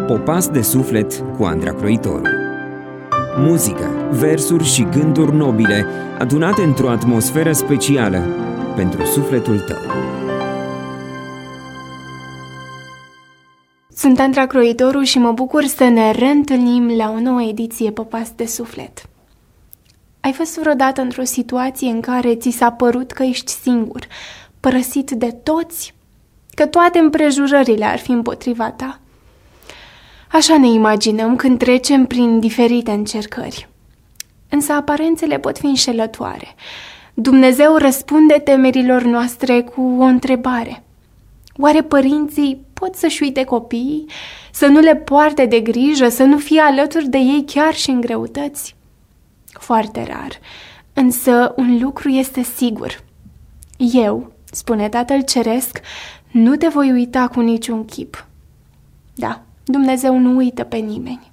Popas de suflet cu Andra Croitoru. Muzică, versuri și gânduri nobile adunate într-o atmosferă specială pentru sufletul tău. Sunt Andra Croitoru și mă bucur să ne reîntâlnim la o nouă ediție Popas de suflet. Ai fost vreodată într-o situație în care ți s-a părut că ești singur, părăsit de toți, că toate împrejurările ar fi împotriva ta? Așa ne imaginăm când trecem prin diferite încercări. Însă aparențele pot fi înșelătoare. Dumnezeu răspunde temerilor noastre cu o întrebare. Oare părinții pot să-și uite copiii, să nu le poarte de grijă, să nu fie alături de ei chiar și în greutăți? Foarte rar, însă un lucru este sigur. Eu, spune Tatăl Ceresc, nu te voi uita cu niciun chip. Da, Dumnezeu nu uită pe nimeni.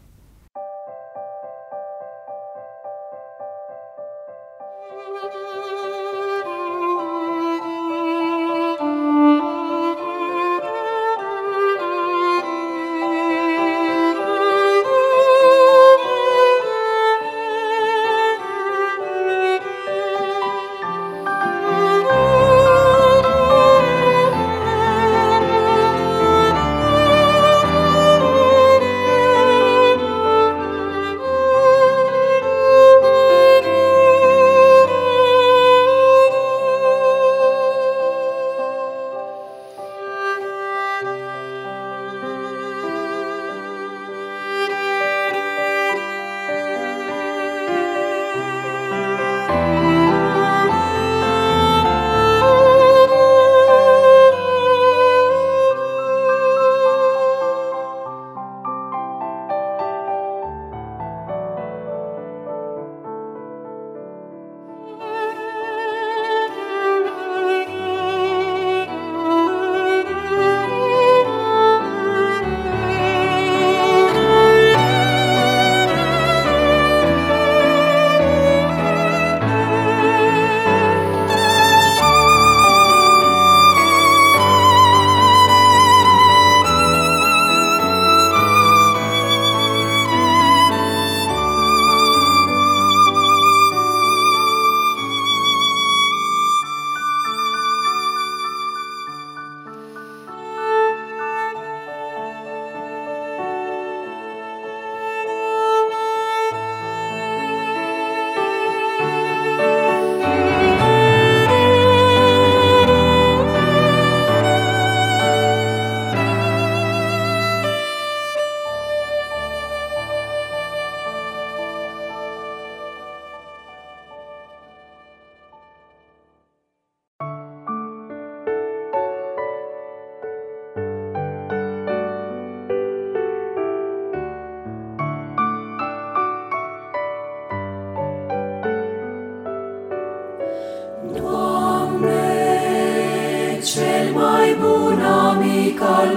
Cel mai bun amic al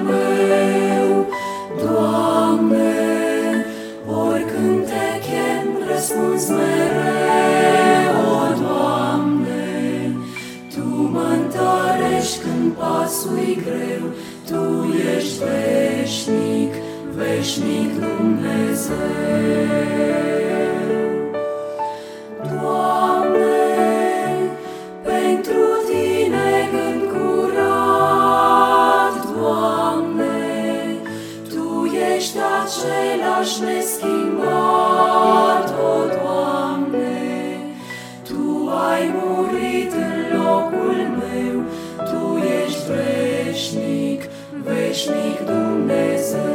meu, Doamne, oricând te chem, răspunzi mereu, o Doamne. Tu mă întărești când pasul-i greu, Tu ești veșnic, veșnic Dumnezeu. Același neschimbat, o Doamne, Tu ai murit în locul meu, Tu ești veșnic, veșnic Dumnezeu.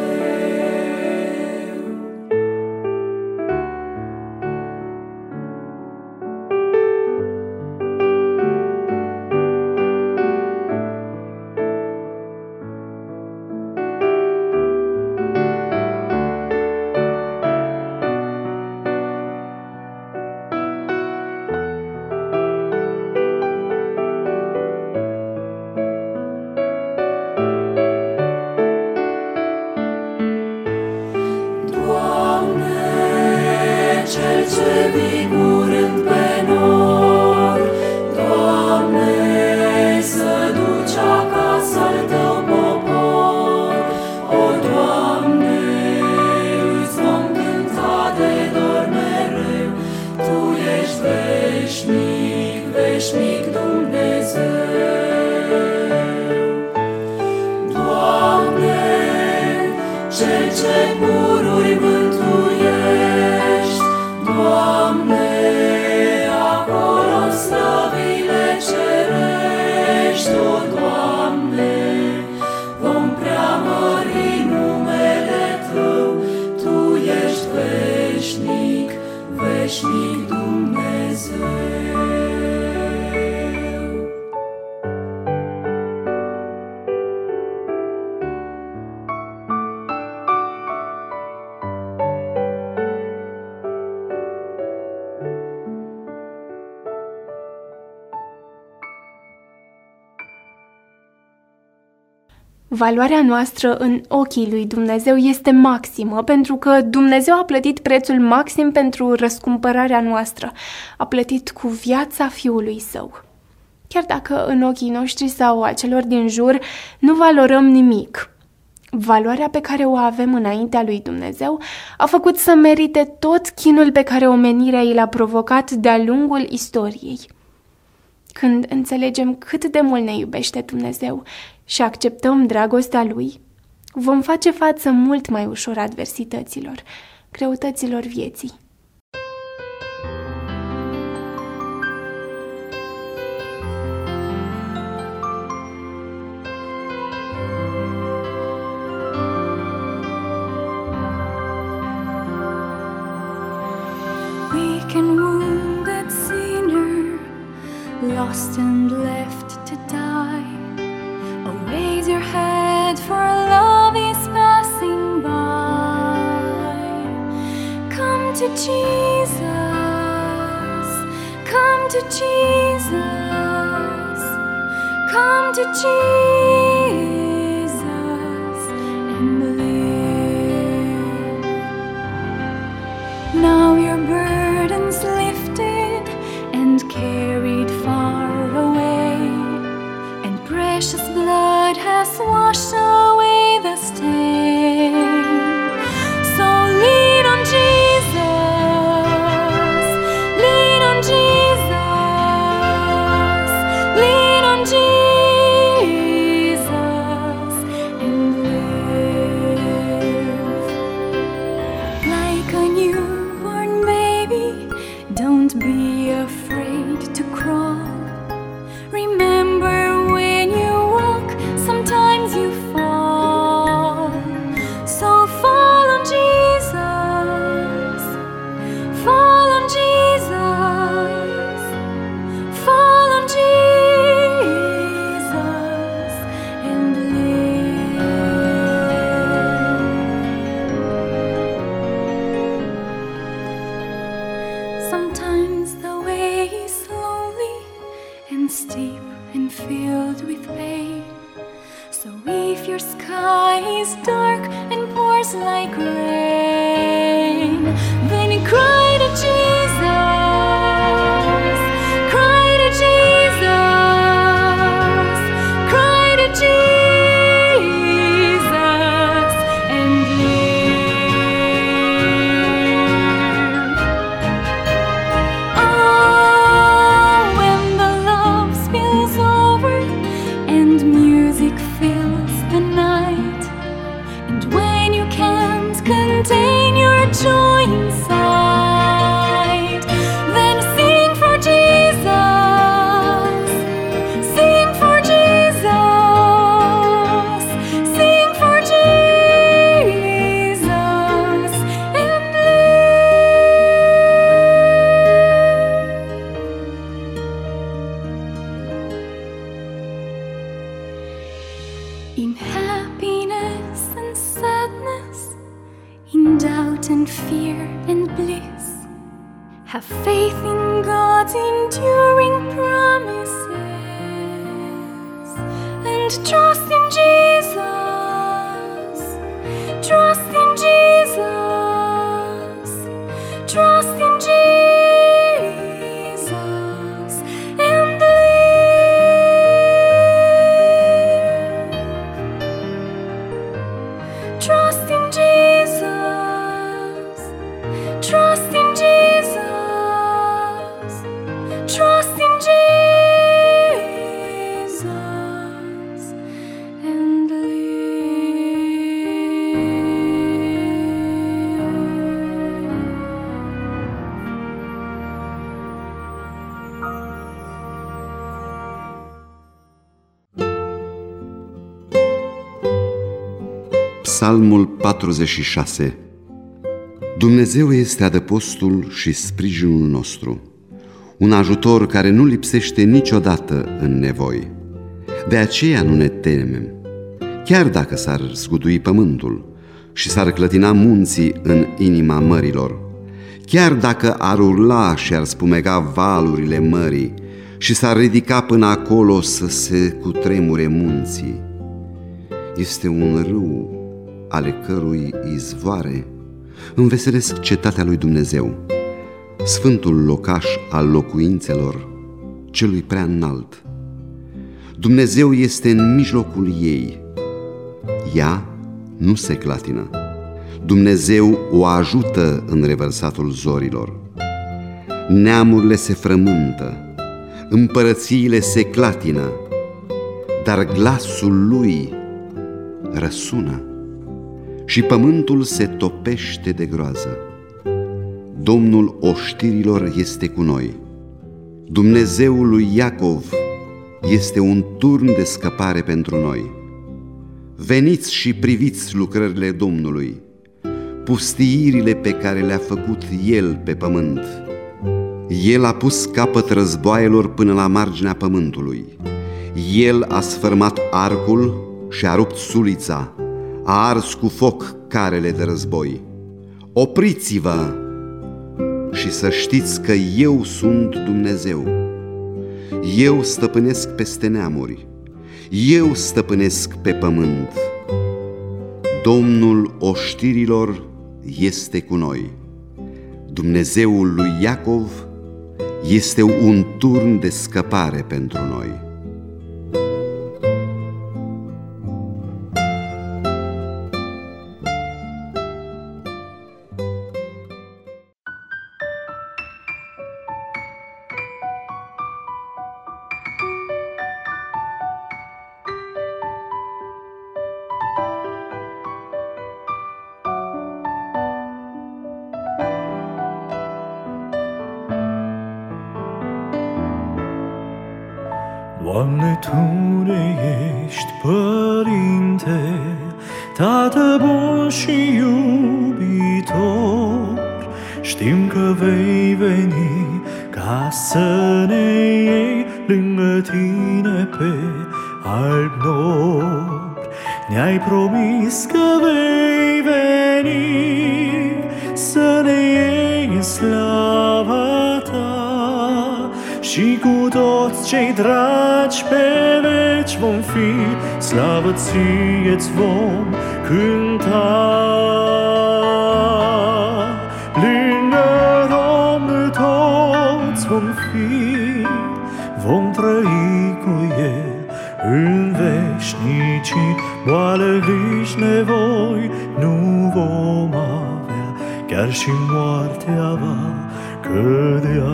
Doamne, Cel ce pururi mântuiești, Doamne, acolo slăvile cerești, o Doamne, vom preamări numele Tău, Tu ești veșnic, veșnic Dumnezeu. Valoarea noastră în ochii lui Dumnezeu este maximă, pentru că Dumnezeu a plătit prețul maxim pentru răscumpărarea noastră. A plătit cu viața Fiului Său. Chiar dacă în ochii noștri sau a celor din jur nu valorăm nimic, valoarea pe care o avem înaintea lui Dumnezeu a făcut să merite tot chinul pe care omenirea i l-a provocat de-a lungul istoriei. Când înțelegem cât de mult ne iubește Dumnezeu și acceptăm dragostea Lui, vom face față mult mai ușor adversităților, greutăților vieții. Weak and wounded sinner, lost and left to die. Oh, raise your head, for love is passing by. Come to Jesus, come to Jesus, come to Jesus and live. Now your burdens lifted and carried far away, and precious blood has washed away the stain. So lean on Jesus, lean on Jesus, lean on Jesus and live. Like a newborn baby, don't be afraid to crawl. Remember, when you walk, sometimes you fall. So fall on Jesus, fall on Jesus, fall on Jesus and live. Sometimes the way is lonely and steep and filled with pain. So if your sky is dark and pours like rain, then cry to Jesus, cry to Jesus, cry to Jesus and live. Oh, when the love spills over and music fills the night, and when you can't contain your joy inside, then sing for Jesus, sing for Jesus, sing for Jesus and live. In happiness and sadness, in doubt and fear and bliss, have faith in God's enduring promises, and trust in Jesus, trust in Jesus, trust in Jesus and live. Trust in Jesus, trust in Jesus, trust in Jesus and Psalmul 46. Dumnezeu este adăpostul și sprijinul nostru, un ajutor care nu lipsește niciodată în nevoi. De aceea nu ne temem, chiar dacă s-ar zgudui pământul și s-ar clătina munții în inima mărilor, chiar dacă ar urla și ar spumega valurile mării și s-ar ridica până acolo să se cutremure munții. Este un râu ale cărui izvoare înveselesc cetatea lui Dumnezeu, sfântul locaș al locuințelor celui prea înalt. Dumnezeu este în mijlocul ei, ea nu se clatină. Dumnezeu o ajută în revărsatul zorilor. Neamurile se frământă, împărățiile se clatină, dar glasul lui răsună și pământul se topește de groază. Domnul oștirilor este cu noi. Dumnezeul lui Iacov este un turn de scăpare pentru noi. Veniți și priviți lucrările Domnului, pustiirile pe care le-a făcut El pe pământ. El a pus capăt războaielor până la marginea pământului. El a sfărmat arcul și a rupt sulița, a ars cu foc carele de război. Opriți-vă și să știți că eu sunt Dumnezeu. Eu stăpânesc peste neamuri, eu stăpânesc pe pământ. Domnul oștirilor este cu noi. Dumnezeul lui Iacov este un turn de scăpare pentru noi. Doamne, Tu ne ești Părinte, Tată bun și iubitor. Știm că vei veni ca să ne iei lângă Tine pe alb nor. Ne-ai promis că vei veni să ne iei în slava Ta, și cu toți cei dragi pe veci vom fi, slavă Ție-ți vom cânta. Lângă Domnul toți vom fi, vom trăi cu El în veșnicii. Boală, griji, nevoi nu vom avea, chiar și moartea va cădea.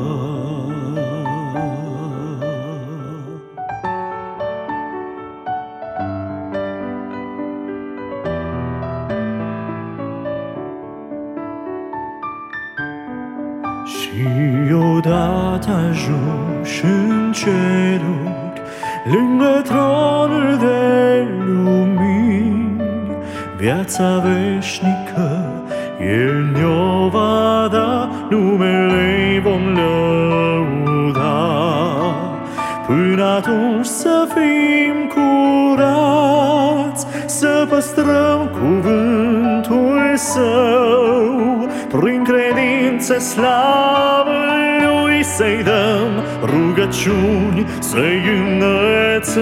Și odată ajungi în ceruri, lângă tronul de lumini, viața veșnică El ne-o va da, numele-i vom lăuda. Până atunci să fim curați, să păstrăm cuvântul Său, prin credință slavă Lui să-i dăm, rugăciuni să-i înălțăm.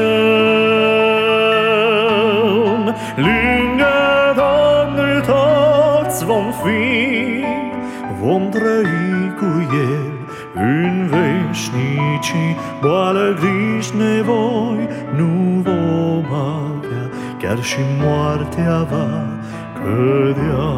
Lângă Domnul toți vom fi, vom trăi cu El în veșnicii. Boală, griji, nevoi nu vom avea, chiar și moartea va cădea.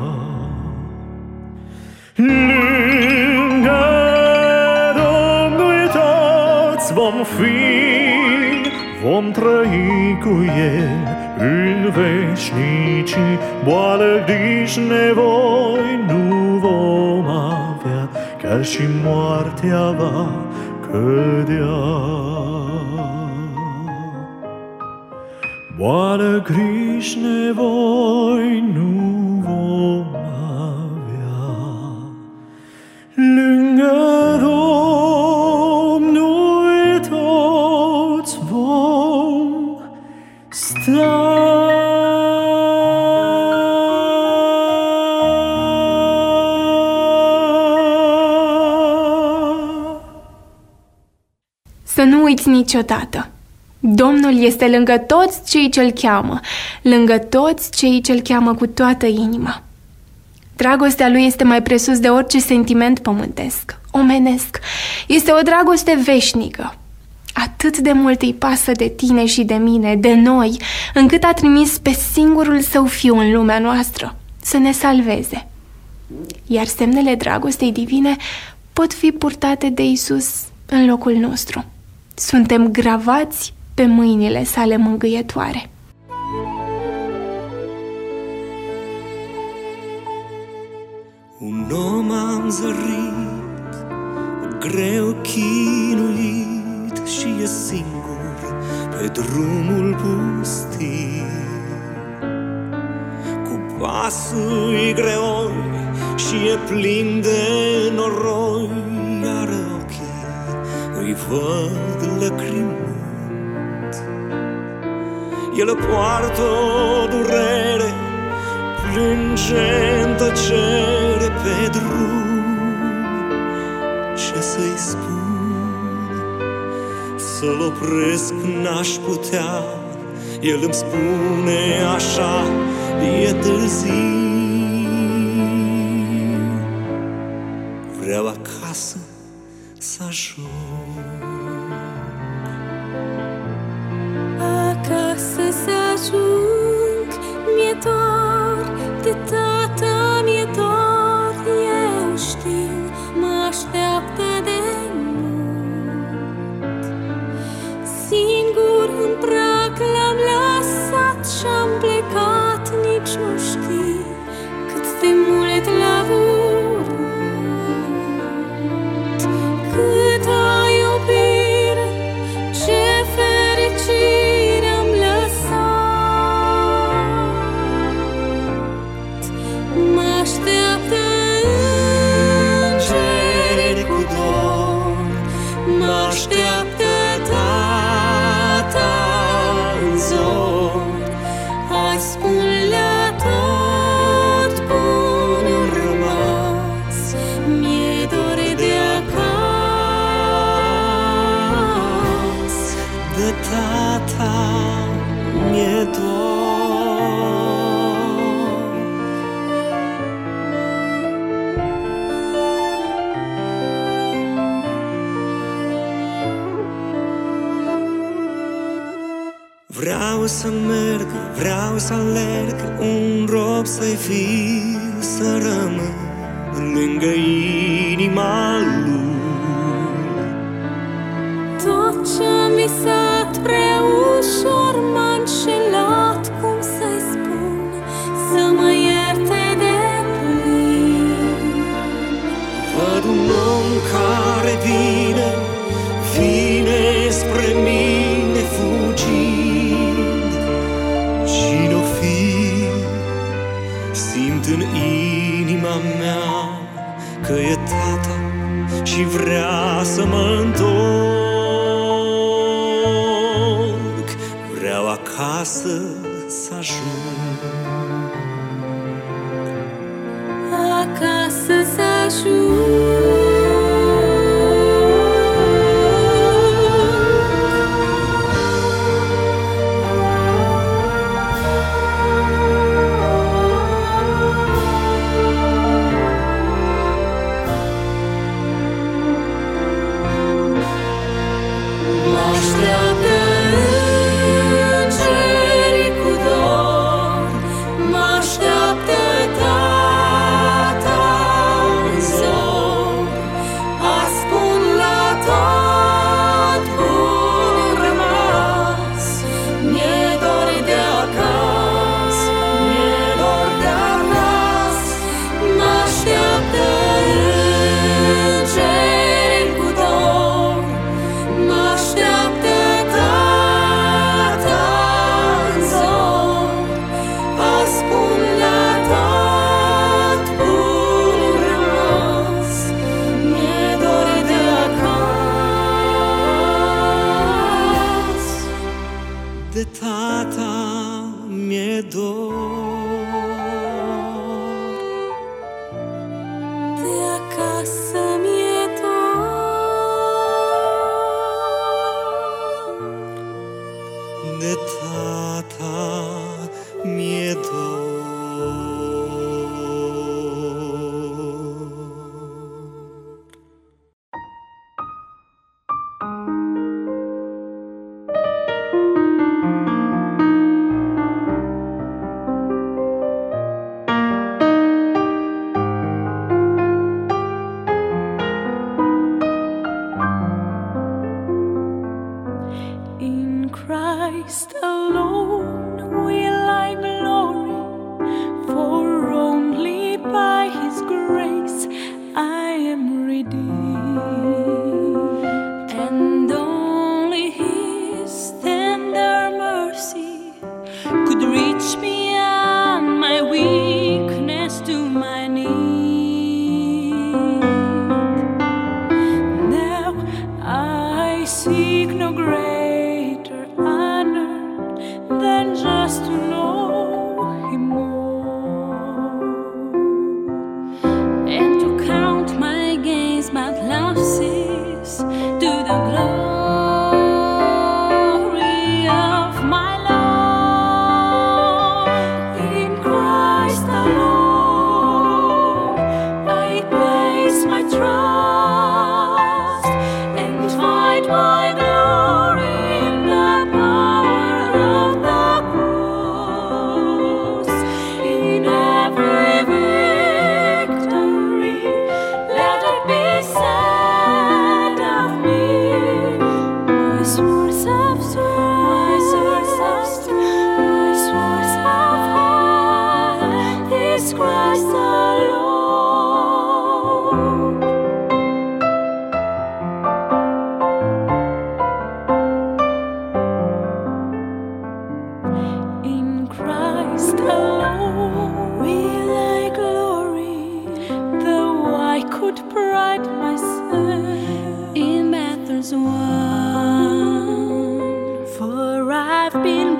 Lângă Domnul toți vom fi, vom trăi cu El în veșnicii. Boală, griji, nevoi nu vom avea, chiar și moartea va cădea. boală, griji, nevoi nu vom avea. Lângă Domnul toți vom sta. Să nu uiți niciodată. Domnul este lângă toți cei ce-L cheamă, lângă toți cei ce-L cheamă cu toată inima. Dragostea Lui este mai presus de orice sentiment pământesc, omenesc. Este o dragoste veșnică. Atât de mult îi pasă de tine și de mine, de noi, încât a trimis pe singurul Său Fiu în lumea noastră să ne salveze. Iar semnele dragostei divine pot fi purtate de Iisus în locul nostru. Suntem gravați pe mâinile Sale mângâietoare. Un om am zărit, greu chinuit și e singur pe drumul pustiu. Cu pasul e greoi și e plin de noroi, iar ochii îi văd lăcrimând. El poartă o durere, plânge în tăcere pe drum. Ce să-i spun? Să-l opresc n-aș putea. El îmi spune așa, e târziu. Vreau acasă să ajung. Acasă să ajung, mi-e dor de tata, mi-e dor. Eu știu, mă așteaptă de mult. Singur în prag l-am lăsat și-am plecat, nici nu știi cât de mult l-a vrut. Câtă iubire, ce fericire am lăsat. Mă așteaptă îngeri cu dor, mă așteaptă tata în zor. Hai, spun la tot bunul rămas, mi-e dor de acasă. De tata mi-e dor. Vreau să merg, vreau să alerg, un rob să-i fiu, să rămân lângă inima lui. Tot ce-am visat prea ușor m-a înșelat, cum să-i spun, să mă ierte de plin. Văd un om care vine, vine spre mine fugind. Cine-o fi, simt în inima mea că e tata și vrea să mă întorc. Vreau acasă să ajung. Acasă să ajung. Mă așteaptă îngerii cu dor, mă așteaptă tata în zor. Christ alone. In Christ alone will I glory, though I could pride myself in battles won. For I've been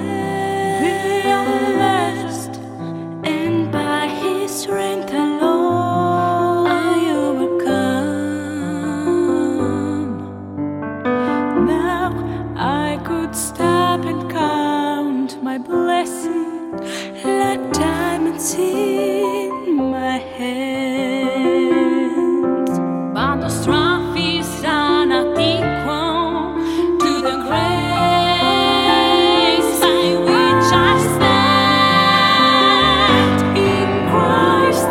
blessed, and by His strength alone I overcome. Now I could stop and count my blessings like diamonds in my hands. But the strength is not equal to the grace by which I stand. In Christ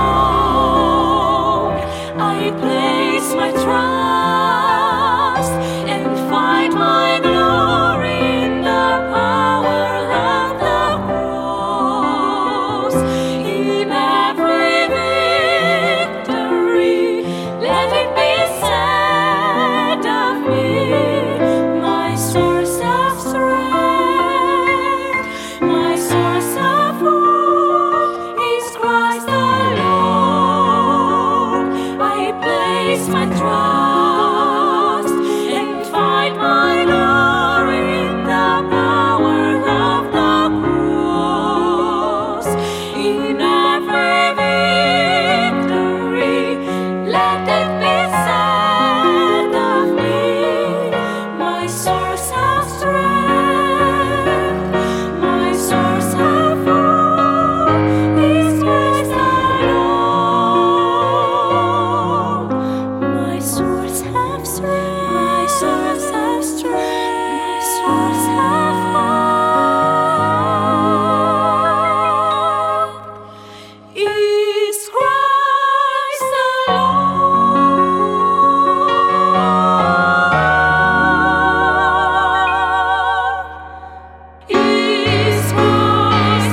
alone I place my trust and find my glory in the power of the cross. In every victory, let it be said of me, my source of strength, my source of hope is Christ alone. I place my trust and find my glory in the power of the cross. In every victory, let it be said of me, my source of strength, my source of hope is Christ alone. My source of strength, my source of strength, my source of hope is Christ alone. Is Christ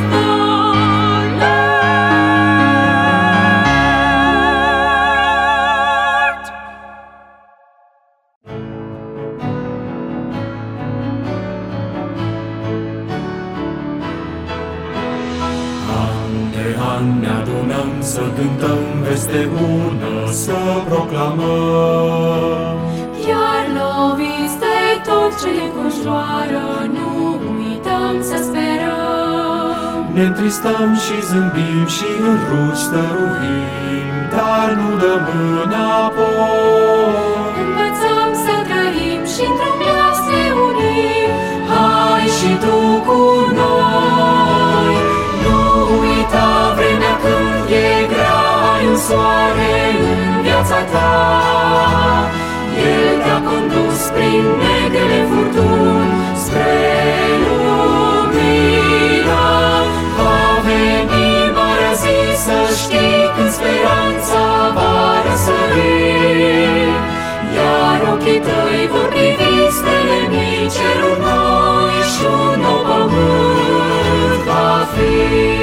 An de an ne adunăm să cântăm veste bună, să proclamăm. Iar loviți de tot ce ne înconjoară, nu uităm să sperăm. Ne întristăm și zâmbim și în rugi stăruim, dar nu dăm înapoi. Învățăm să trăim și într-un glas ne unim. Hai și tu cu noi. Nu uita vremea când e grea, ai un soare în viața ta. El te-a condus prin negrele furtuni spre lumina. Va veni marea zi, să știi, când speranța va răsări. Iar ochii tăi vor privi stele mici, ceruri noi și un nou pământ va fi.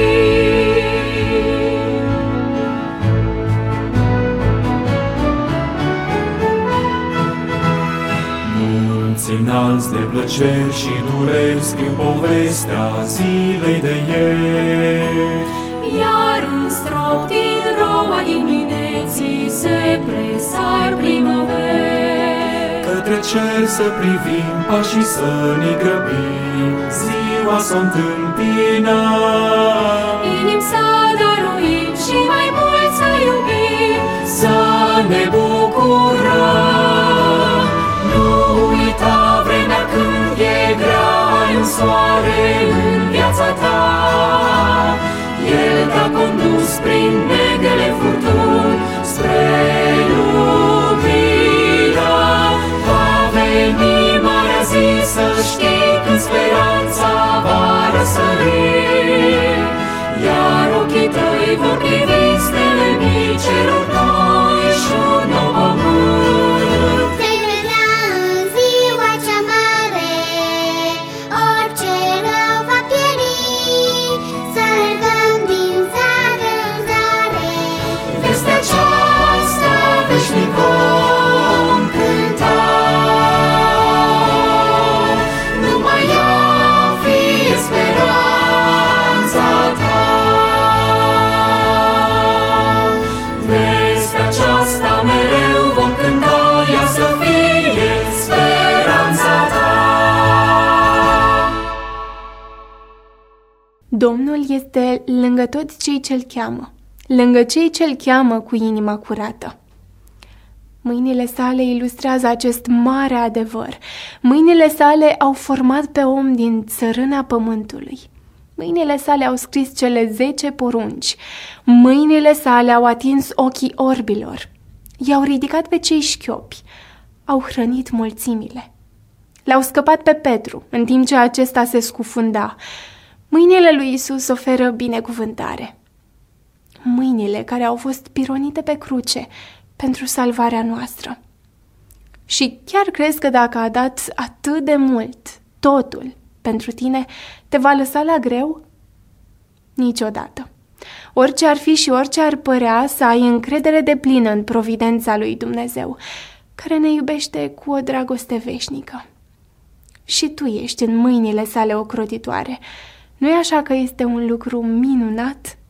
Munții înalți de plăceri și dureri scriu povestea zilei de ieri. Iar în strop din roa dimineții se presar primăveri. Către cer să privim, pașii să ne grăbim, ziua s-o întâmpină. Inim să dăruim și mai mult să iubim, Să ne bucurăm. nu uita vremea când e grea, ai un soare în viața ta. El te-a condus prin negrele furtuni spre lumina. Va veni marea zi, să știi, când speranța va răsări. Iar ochii tăi vor privi stele mici, ceruri noi și un nou pământ. Vei vedea în ziua cea mare, orice rău va pieri. Să alergăm din zare Domnul este lângă toți cei ce-L cheamă, lângă cei ce-L cheamă cu inima curată. Mâinile sale ilustrează acest mare adevăr. Mâinile sale au format pe om din țărâna pământului. Mâinile sale au scris cele 10 porunci. Mâinile sale au atins ochii orbilor. I-au ridicat pe cei șchiopi. Au hrănit mulțimile. L-au scăpat pe Petru, în timp ce acesta se scufunda. Mâinile lui Isus oferă binecuvântare. Mâinile care au fost pironite pe cruce pentru salvarea noastră. Și chiar crezi că dacă a dat atât de mult, totul, pentru tine, te va lăsa la greu? Niciodată. Orice ar fi și orice ar părea, să ai încredere deplină în providența lui Dumnezeu, care ne iubește cu o dragoste veșnică. Și tu ești în mâinile sale ocrotitoare. Nu-i așa că este un lucru minunat?